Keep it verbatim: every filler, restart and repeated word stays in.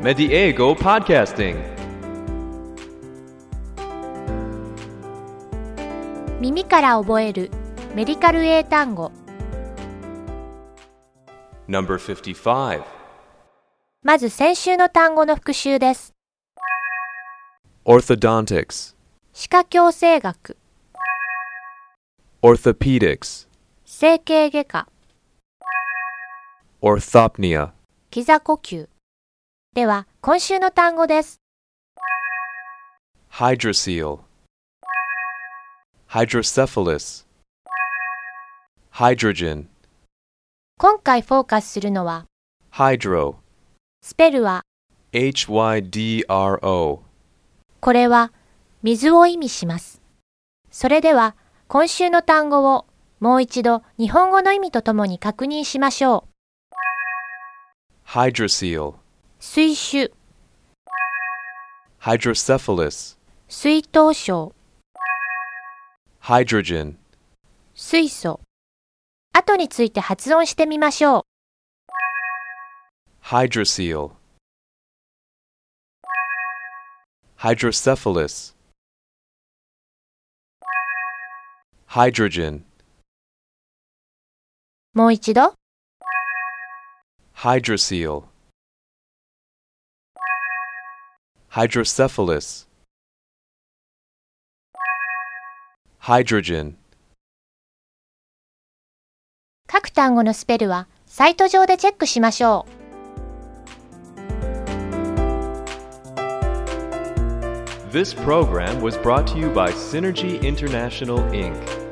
Mediego Podcasting。 耳から覚えるメディカル英単語ナンバーフィフティファイブ。 まず先週の単語の復習です。 Orthodontics、 歯科矯正学、 Orthopedics、 整形外科、 Orthopnea、 膝呼吸。では今週の単語です。 Hydrocele、 Hydrocephalus、 Hydrogen。 今回フォーカスするのは Hydro、 スペルはエイチワイディーアールオー。 これは水を意味します。それでは今週の単語をもう一度日本語の意味とともに確認しましょう。 Hydrocele、 水腫、 Hydrocephalus、 水頭症、 Hydrogen。 水素。後について発音してみましょう。 Hydrocele、 Hydrocephalus、 Hydrogen。 もう一度。 Hydrocele、 Hydrocephalus、 Hydrogen。 各単語のスペルはサイト上でチェックしましょう。 This program was brought to you by Synergy International, Incorporated